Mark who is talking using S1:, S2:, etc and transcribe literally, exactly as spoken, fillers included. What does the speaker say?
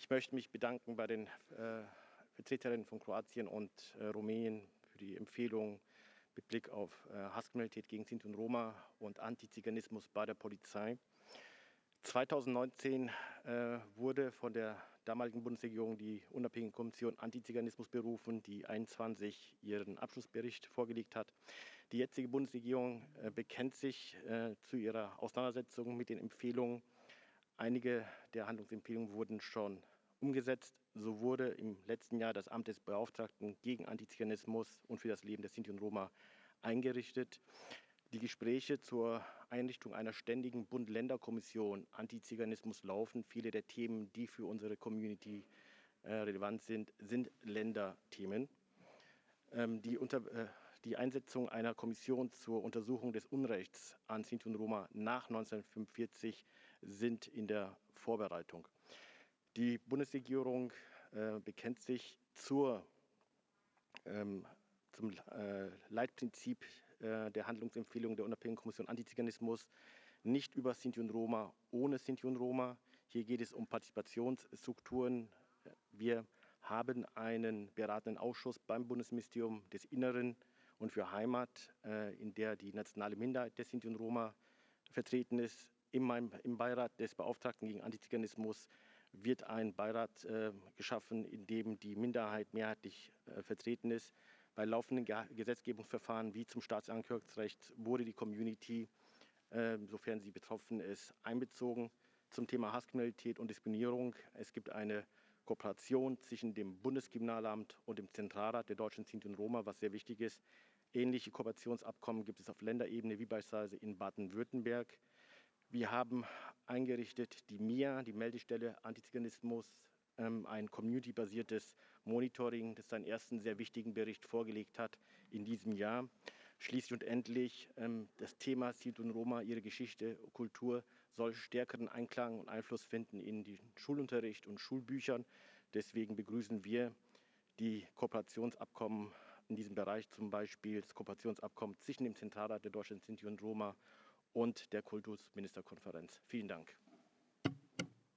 S1: Ich möchte mich bedanken bei den äh, Vertreterinnen von Kroatien und äh, Rumänien für die Empfehlung mit Blick auf äh, Hasskriminalität gegen Sinti und Roma und Antiziganismus bei der Polizei. zweitausendneunzehn äh, wurde von der damaligen Bundesregierung die unabhängige Kommission Antiziganismus berufen, die einundzwanzig ihren Abschlussbericht vorgelegt hat. Die jetzige Bundesregierung äh, bekennt sich äh, zu ihrer Auseinandersetzung mit den Empfehlungen. Einige der Handlungsempfehlungen wurden schon umgesetzt. So wurde im letzten Jahr das Amt des Beauftragten gegen Antiziganismus und für das Leben der Sinti und Roma eingerichtet. Die Gespräche zur Einrichtung einer ständigen Bund-Länder-Kommission Antiziganismus laufen. Viele der Themen, die für unsere Community äh, relevant sind, sind Länderthemen. Ähm, die, unter, äh, die Einsetzung einer Kommission zur Untersuchung des Unrechts an Sinti und Roma nach neunzehnhundertfünfundvierzig sind in der Vorbereitung. Die Bundesregierung äh, bekennt sich zur, ähm, zum äh, Leitprinzip äh, der Handlungsempfehlung der Unabhängigen Kommission Antiziganismus, nicht über Sinti und Roma ohne Sinti und Roma. Hier geht es um Partizipationsstrukturen. Wir haben einen beratenden Ausschuss beim Bundesministerium des Inneren und für Heimat, äh, in der die nationale Minderheit der Sinti und Roma vertreten ist. Im, im Beirat des Beauftragten gegen Antiziganismus wird ein Beirat äh, geschaffen, in dem die Minderheit mehrheitlich äh, vertreten ist. Bei laufenden Ge Gesetzgebungsverfahren wie zum Staatsangehörigkeitsrecht wurde die Community, äh, sofern sie betroffen ist, einbezogen. Zum Thema Hasskriminalität und Diskriminierung. Es gibt eine Kooperation zwischen dem Bundeskriminalamt und dem Zentralrat der deutschen Sinti und Roma, was sehr wichtig ist. Ähnliche Kooperationsabkommen gibt es auf Länderebene, wie beispielsweise in Baden-Württemberg. Wir haben eingerichtet die M I A, die Meldestelle Antiziganismus, ähm, ein community-basiertes Monitoring, das seinen ersten sehr wichtigen Bericht vorgelegt hat in diesem Jahr. Schließlich und endlich ähm, das Thema Sinti und Roma, ihre Geschichte, Kultur soll stärkeren Einklang und Einfluss finden in den Schulunterricht und Schulbüchern. Deswegen begrüßen wir die Kooperationsabkommen in diesem Bereich, zum Beispiel das Kooperationsabkommen zwischen dem Zentralrat der deutschen Sinti und Roma und der Kultusministerkonferenz. Vielen Dank.